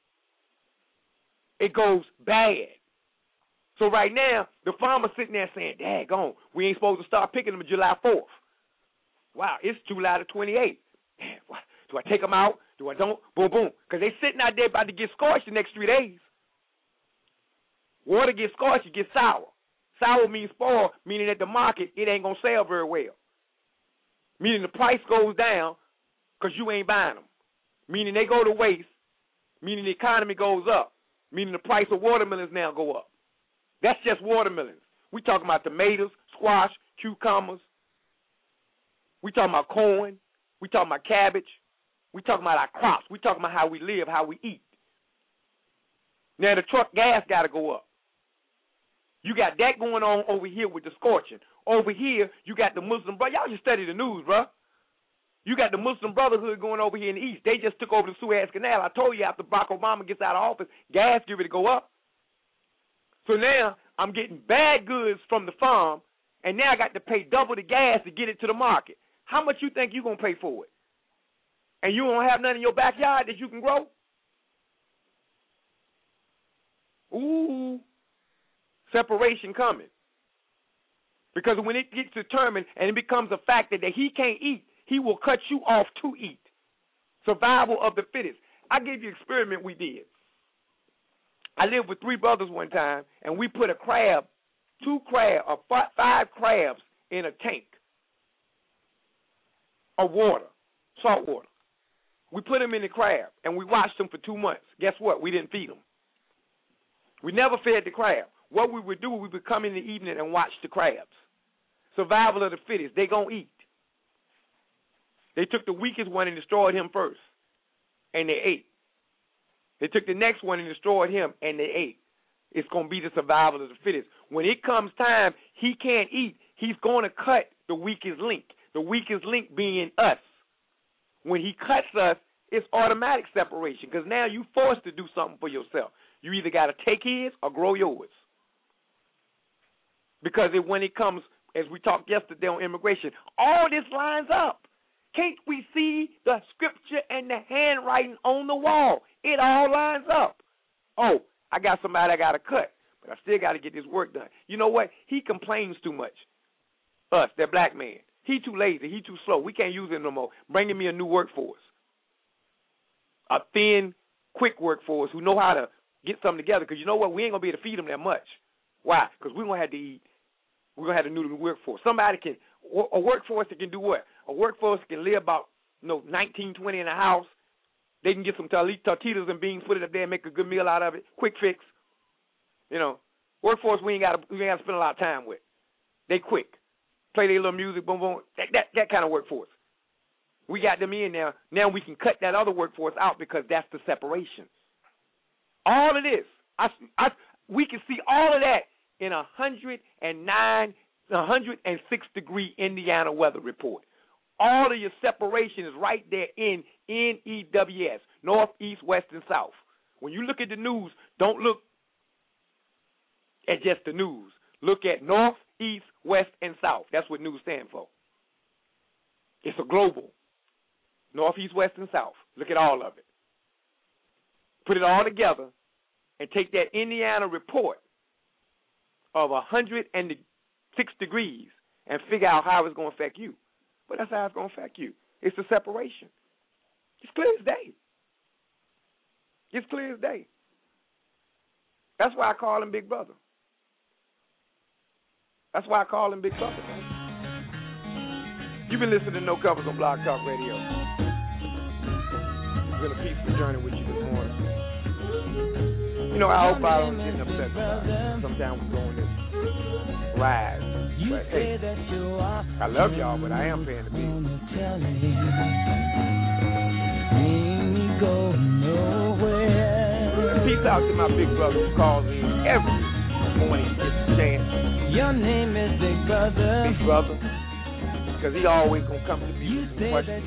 It goes bad. So right now, the farmer's sitting there saying, daggone, we ain't supposed to start picking them July 4th. Wow, it's July the 28th. Man, what? Do I take them out? Do I don't? Boom, boom. Because they sitting out there about to get scorched the next 3 days. Water gets scorched, it gets sour. Sour means spoiled, meaning at the market, it ain't going to sell very well. Meaning the price goes down because you ain't buying them. Meaning they go to waste, meaning the economy goes up, meaning the price of watermelons now go up. That's just watermelons. We talking about tomatoes, squash, cucumbers. We talking about corn. We talking about cabbage. We talking about our crops. We talking about how we live, how we eat. Now the truck gas got to go up. You got that going on over here with the scorching. Over here, you got the Muslim brother. Y'all just study the news, bro. You got the Muslim Brotherhood going over here in the East. They just took over the Suez Canal. I told you after Barack Obama gets out of office, gas get ready to go up. So now I'm getting bad goods from the farm, and now I got to pay double the gas to get it to the market. How much you think you're going to pay for it? And you don't have none in your backyard that you can grow? Ooh, separation coming. Because when it gets determined and it becomes a fact that he can't eat, He will cut you off to eat. Survival of the fittest. I gave you an experiment we did. I lived with 3 brothers one time, and we put 5 crabs in a tank of water, salt water. We put them in the crab, and we watched them for 2 months. Guess what? We didn't feed them. We never fed the crab. What we would do, we would come in the evening and watch the crabs. Survival of the fittest. They gonna eat. They took the weakest one and destroyed him first, and they ate. They took the next one and destroyed him, and they ate. It's going to be the survival of the fittest. When it comes time, he can't eat. He's going to cut the weakest link, the weakest link being us. When he cuts us, it's automatic separation, because now you're forced to do something for yourself. You either got to take his or grow yours. Because when it comes, as we talked yesterday on immigration, all this lines up. Can't we see the scripture and the handwriting on the wall? It all lines up. Oh, I got somebody I got to cut, but I still got to get this work done. You know what? He complains too much. Us, that black man. He too lazy. He too slow. We can't use him no more. Bringing me a new workforce. A thin, quick workforce who know how to get something together. Because you know what? We ain't going to be able to feed them that much. Why? Because we're going to have to eat. We're going to have to new workforce. Somebody can, a workforce that can do what? A workforce can live about 19, 20 in a house. They can get some tortillas and beans, put it up there and make a good meal out of it. Quick fix. You know, workforce we ain't got to spend a lot of time with. They quick. play their little music, boom, boom. That kind of workforce. We got them in there. Now we can cut that other workforce out because that's the separation. All of this, we can see all of that in 106-degree Indiana weather report. All of your separation is right there in NEWS, north, east, west, and south. When you look at the news, don't look at just the news. Look at north, east, west, and south. That's what news stands for. It's a global. North, east, west, and south. Look at all of it. Put it all together and take that Indiana report of 106 degrees and figure out how it's going to affect you. But that's how it's going to affect you. It's the separation. It's clear as day. It's clear as day. That's why I call him Big Brother. That's why I call him Big Brother. You've been listening to No Covers on Blog Talk Radio. It's been a peaceful journey with you this morning. You know, I hope I don't get upset about it. Sometimes we go on this ride. But hey, I love y'all, but I am paying the bill. Peace out to my big brother who calls me every morning, gets a chance. Your name is Big Brother. Big Brother. Because he always going to come to me with some questions.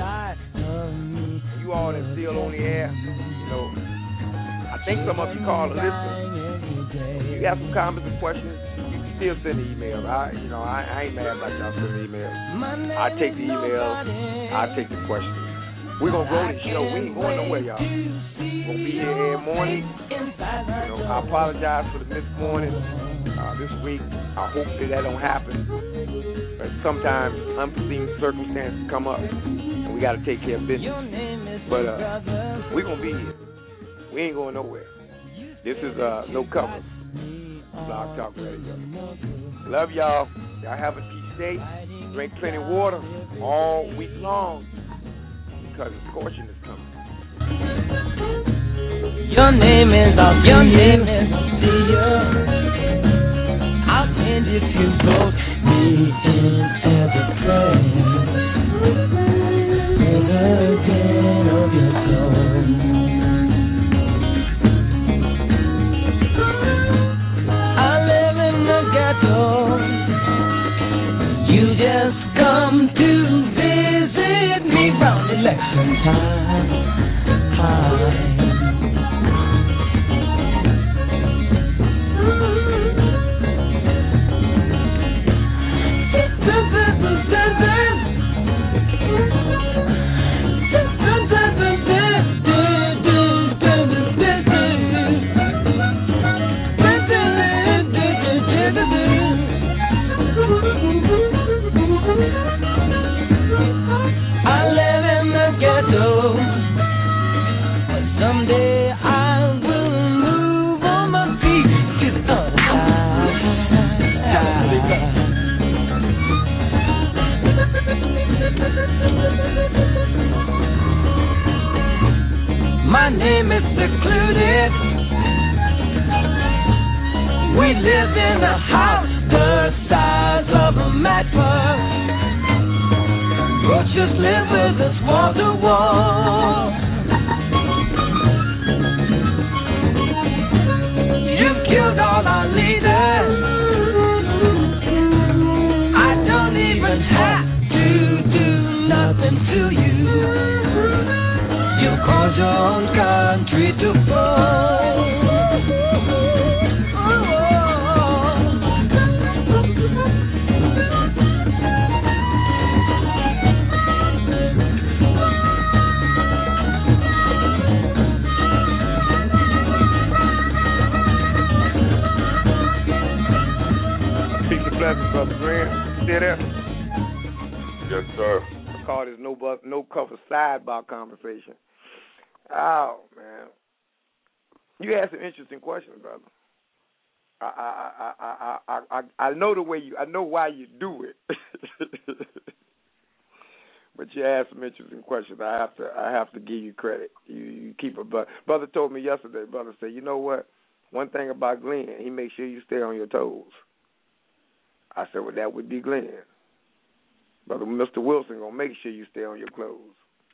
You all that's still on the air, you know, I think some of you call and listen. You have some comments and questions, you can still send an email. I ain't mad about y'all sending emails. I take the emails, I take the questions. We're going to grow this show. We ain't going nowhere, y'all. We're going to be here every morning. You know, I apologize for the missed morning this week. I hope that don't happen. But sometimes unforeseen circumstances come up, and we got to take care of business. But we're going to be here. We ain't going nowhere. This is No Covers, Blog Talk Radio. Love y'all. Y'all have a peace day. Drink plenty of water all week long because the scorching is coming. Your name is I'll end if you vote me in as a friend. In the den of your soul. I live in the ghetto. You just come to visit me round election time. Someday I will move on my feet to the other side. My name is secluded. We live in a house the size of a mattress. Roaches live with us wall to wall. Killed all our leaders. I don't even have to do nothing to you. You cause your own country to fall. Brother Grant, you still there? Yes, sir. I call this no cover sidebar conversation. Oh man, you asked some interesting questions, brother. I know the way you. I know why you do it. But you asked some interesting questions. I have to give you credit. You keep it. Brother told me yesterday. Brother said, you know what? One thing about Glenn, he makes sure you stay on your toes. I said, well, that would be Glenn. Brother Mr. Wilson gonna make sure you stay on your clothes.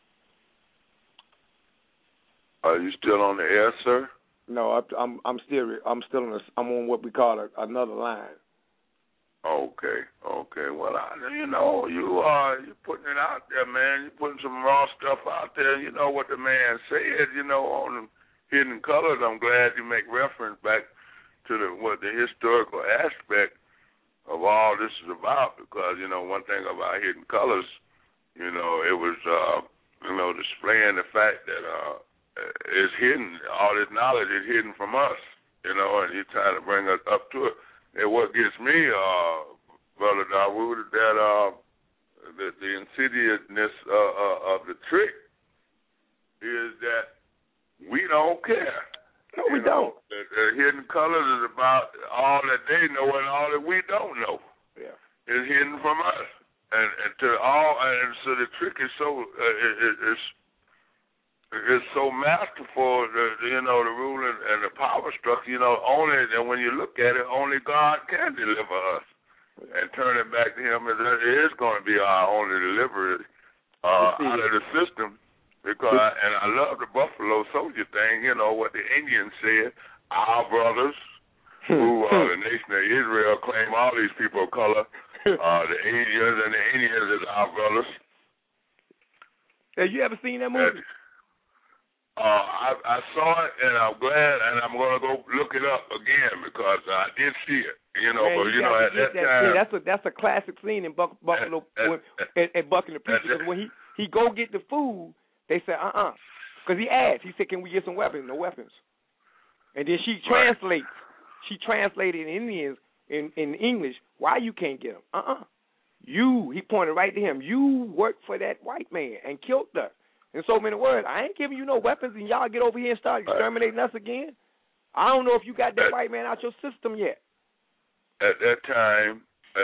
Are you still on the air, sir? No, I'm on what we call another line. Okay. Well, you're putting it out there, man. You're putting some raw stuff out there. You know what the man said, on the Hidden Colors. I'm glad you make reference back to the historical aspect of all this is about, because, one thing about Hidden Colors, it was, displaying the fact that it's hidden. All this knowledge is hidden from us, and you're trying to bring us up to it. And what gets me, Brother Dawood, is that the insidiousness of the trick is that we don't care. No, we don't. The Hidden Colors is about all that they know and all that we don't know. Yeah, it's hidden from us, and so the trick is so it's so masterful. The rule and the power structure. Only, and when you look at it, only God can deliver us and turn it back to Him. It is going to be our only deliverer out of the system. Because I love the Buffalo Soldier thing, what the Indians said, our brothers, who the nation of Israel claim all these people of color, the Asians and the Indians is our brothers. Have you ever seen that movie? I saw it, and I'm glad, and I'm going to go look it up again because I did see it. At that time. That's a classic scene in Buffalo at Bucking the Preacher. Because when he go get the food, they said, because he asked. He said, can we get some weapons? No weapons. And then she translates. She translated in English why you can't get them. He pointed right to him. You work for that white man and killed us. In so many words, I ain't giving you no weapons, and y'all get over here and start exterminating us again. I don't know if you got that white man out your system yet. At that time,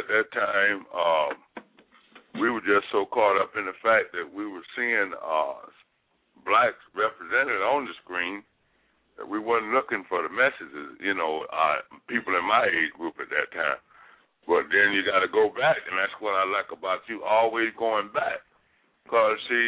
we were just so caught up in the fact that we were seeing blacks represented on the screen that we wasn't looking for the messages, people in my age group at that time. But then you got to go back, and that's what I like about you, always going back. Because, see,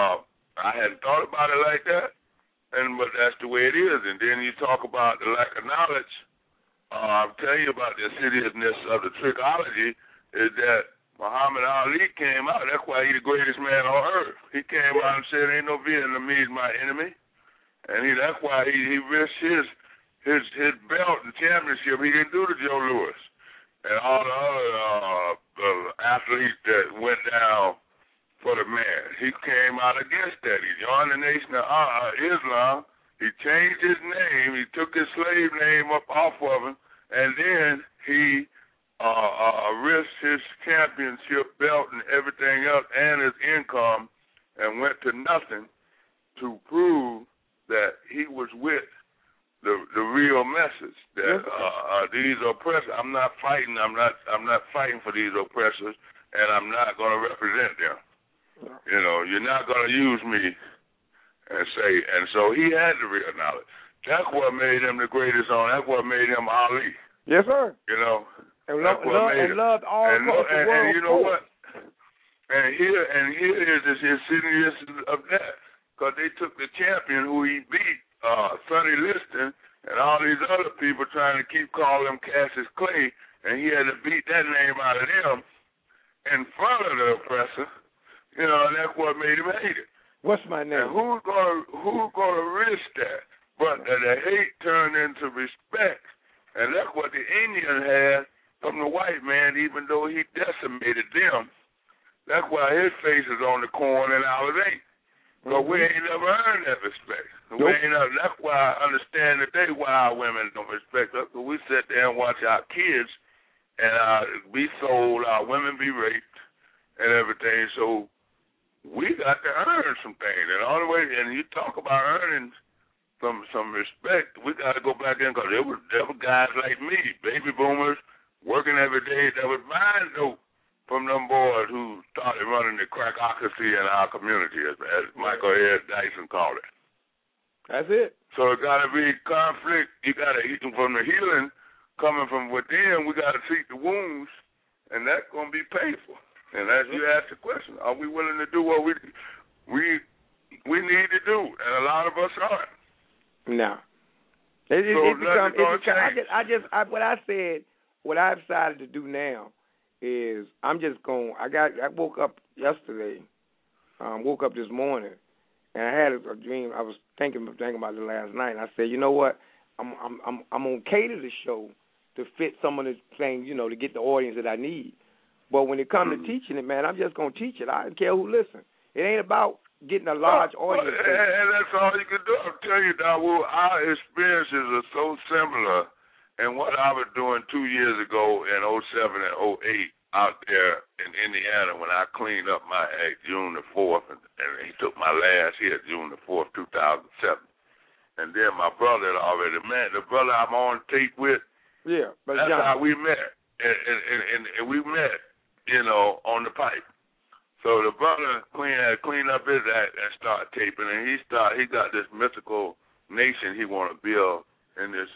I hadn't thought about it like that, but that's the way it is. And then you talk about the lack of knowledge. I'll tell you about the insidiousness of the trickology is that Muhammad Ali came out. That's why he's the greatest man on earth. He came out and said, "Ain't no Vietnamese my enemy," and that's why he risked his belt and championship. He didn't do the Joe Louis and all the other athletes that went down for the man. He came out against that. He joined the Nation of Islam. He changed his name. He took his slave name up off of him, and then he risked his championship belt and everything else and his income and went to nothing to prove that he was with the real message that these oppressors. I'm not fighting. I'm not fighting for these oppressors, and I'm not going to represent them. You're not going to use me and say. And so he had the real knowledge. That's what made him the greatest on. That's what made him Ali. Yes, sir. And loved all across the world. And you know what? And here is this insidious of that, because they took the champion who he beat, Sonny Liston, and all these other people trying to keep calling him Cassius Clay, and he had to beat that name out of them in front of the oppressor. And that's what made him hate it. What's my name? And who's gonna risk that? But the hate turned into respect, and that's what the Indian had from the white man, even though he decimated them. That's why his face is on the corn and ours ain't. But we ain't never earned that respect. Nope. That's why I understand today why our women don't respect us, because we sit there and watch our kids and be sold, our women be raped and everything. So we got to earn some things. And all the way, and you talk about earning some respect, we got to go back in, because there were guys like me, baby boomers, working every day that was buying dope from them boys who started running the crackocracy in our community, as Michael Ed Dyson called it. That's it. So it got to be conflict. You got to eat them from the healing coming from within. We got to treat the wounds, and that's going to be painful. And as you asked the question, are we willing to do what we need to do? And a lot of us aren't. No. What I decided to do now is I woke up yesterday, woke up this morning, and I had a dream. I was thinking about it last night, and I said, you know what? I'm gonna cater the show to fit some of the things, to get the audience that I need. But when it comes to teaching it, man, I'm just gonna teach it. I don't care who listens. It ain't about getting a large audience. And that's all you can do. I'll tell you, Dawood, our experiences are so similar. And what I was doing 2 years ago in 07 and 08 out there in Indiana when I cleaned up my act June the 4th, and he took my last hit June the 4th, 2007. And then my brother had already met. The brother I'm on tape with, that's how we met. And we met, on the pipe. So the brother had cleaned up his act and started taping, and he got this mythical nation he want to build in this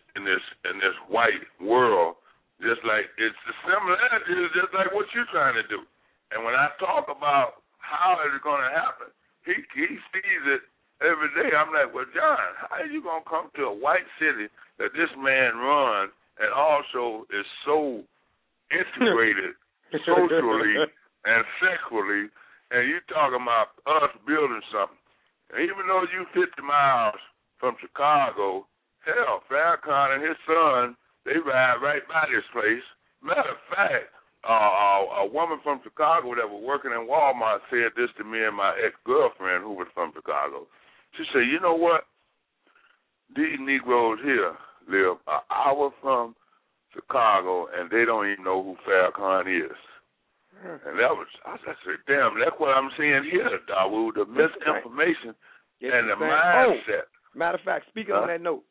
white world, just like it's the similarity is just like what you're trying to do. And when I talk about how it is going to happen, he sees it every day. I'm like, well, John, how are you going to come to a white city that this man runs and also is so integrated socially and sexually, and you talking about us building something? And even though you 50 miles from Chicago, hell, Farrakhan and his son, they ride right by this place. Matter of fact, a woman from Chicago that was working in Walmart said this to me and my ex-girlfriend who was from Chicago. She said, you know what? These Negroes here live an hour from Chicago, and they don't even know who Farrakhan is. And I said, damn, that's what I'm seeing here, Dawood, the misinformation and the mindset. Matter of fact, speaking on that note,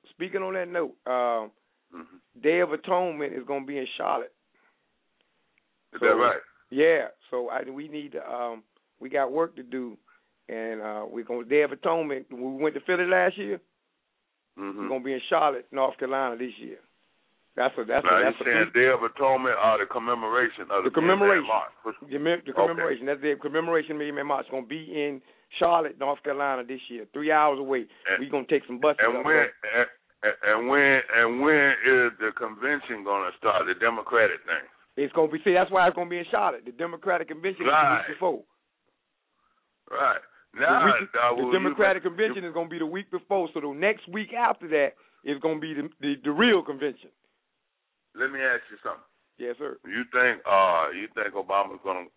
Day of Atonement is going to be in Charlotte. Is that right? Yeah. So we need to. We got work to do, and we're going Day of Atonement. When we went to Philly last year, we're going to be in Charlotte, North Carolina this year. That's saying Day of Atonement or the commemoration of the commemoration. March. The commemoration. Okay. That's the commemoration of March. It's going to be in Charlotte, North Carolina this year, 3 hours away. We're going to take some buses. And when is the convention going to start, the Democratic thing? It's going to be, that's why it's going to be in Charlotte. The Democratic convention is the week before. Right. Now, the Democratic convention is going to be the week before, so the next week after that is going to be the real convention. Let me ask you something. Yes, sir. You think Obama's gonna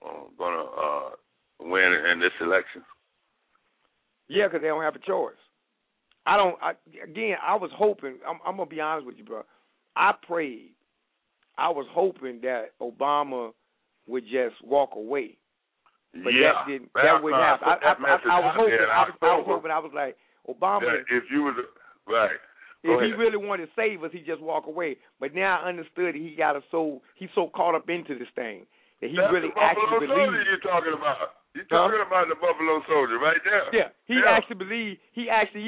win in this election? Yeah, because they don't have a choice. I was hoping. I'm gonna be honest with you, bro. I prayed. I was hoping that Obama would just walk away, but that wouldn't happen. I was hoping. I was like, Obama. Yeah, if you was right. If he really wanted to save us, he'd just walk away. But now I understood he's so caught up into this thing that he really actually believes. That's the Buffalo Soldier you're talking about. You're talking about the Buffalo Soldier right there. Yeah, he actually believes he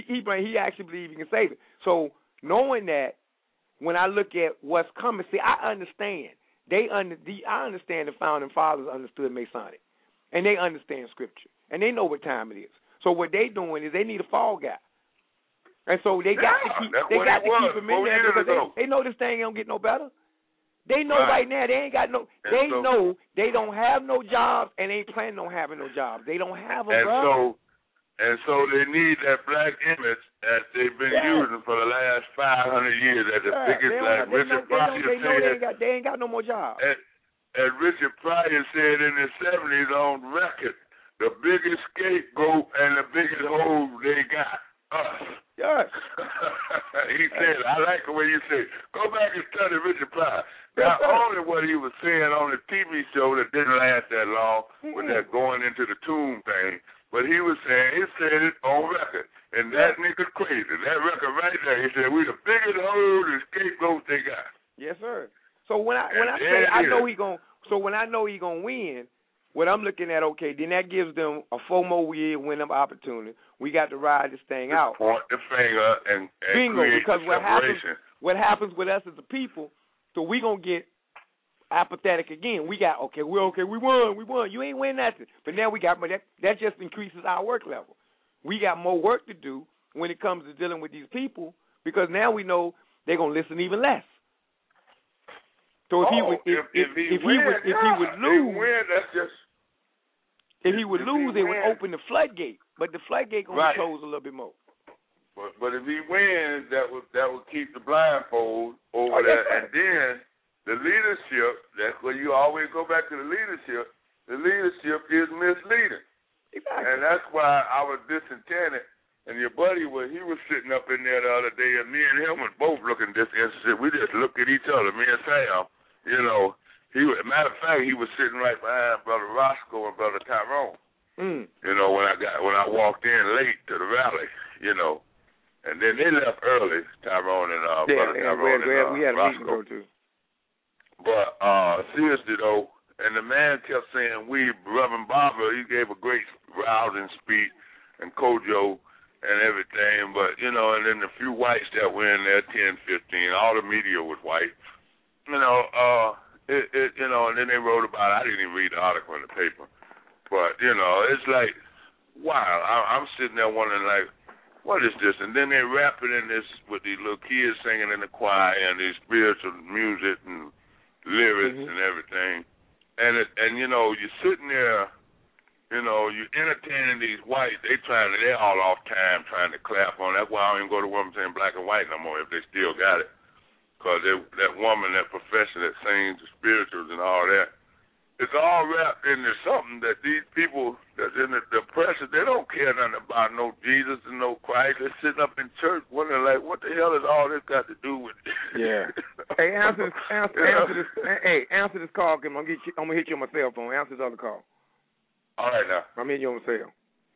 can save it. So knowing that, when I look at what's coming, see, I understand. I understand the founding fathers understood Masonic, and they understand Scripture, and they know what time it is. So what they doing is they need a fall guy. And so they got to keep him in there because they know this thing ain't gonna get no better. They know right now they ain't got no. They know they don't have no jobs and they ain't planning on having no jobs. They don't have them, bro. And so they need that black image that they've been using for the last 500 years as the biggest. Like Richard Pryor said, they ain't got no more jobs. And Richard Pryor said in the 70s on record, the biggest scapegoat and the biggest hole they got. Us. Yes. He said, I like the way you say it. Go back and study Richard Pryor. Not only what he was saying on the TV show that didn't last that long with that going into the tomb thing, but he said it on record. And that nigga's crazy. That record right there, he said, we the biggest hole and scapegoat they got. Yes, sir. So when I say I know he gonna win, what I'm looking at, okay, then that gives them a 4 more year win-up opportunity. We got to ride this thing out. Point the finger and bingo, create because the separation. what happens with us as a people, so we going to get apathetic again. We won. You ain't win nothing. But now that just increases our work level. We got more work to do when it comes to dealing with these people because now we know they're gonna listen even less. So if he would lose, it would open the floodgate. But the floodgate gonna close a little bit more. But if he wins, that would keep the blindfold over there, and then the leadership. That's where you always go back to the leadership. The leadership is misleading, and that's why I was disenchanted. And your buddy he was sitting up in there the other day, and me and him was both looking disinterested. We just looked at each other. Me and Sam, matter of fact, he was sitting right behind Brother Roscoe and Brother Tyrone. When I walked in late to the rally, and then they left early, Tyrone and Brother Tyrone and we had a meeting to Roscoe. go to. But seriously though, and the man kept saying Reverend Barber, he gave a great rousing speech, and Kojo and everything, but and then the few whites that were in there, 10, 15, all the media was white. And then they wrote about it. I didn't even read the article in the paper. But, it's like, wow, I'm sitting there wondering, like, what is this? And then they wrap it in this with these little kids singing in the choir and these spiritual music and lyrics and everything. And you're sitting there, you're entertaining these whites. They're all off time trying to clap on. That's why I don't even go to women saying black and white no more if they still got it. Because that woman, that professor that sings the spirituals and all that, it's all wrapped into something that these people that's in the press, they don't care nothing about no Jesus and no Christ. They're sitting up in church wondering, like, what the hell is all this got to do with it? Yeah. Hey, answer this. Hey, answer this call. I'm gonna hit you on my cell phone. Answer this other call. All right now. I'm hitting you on my cell.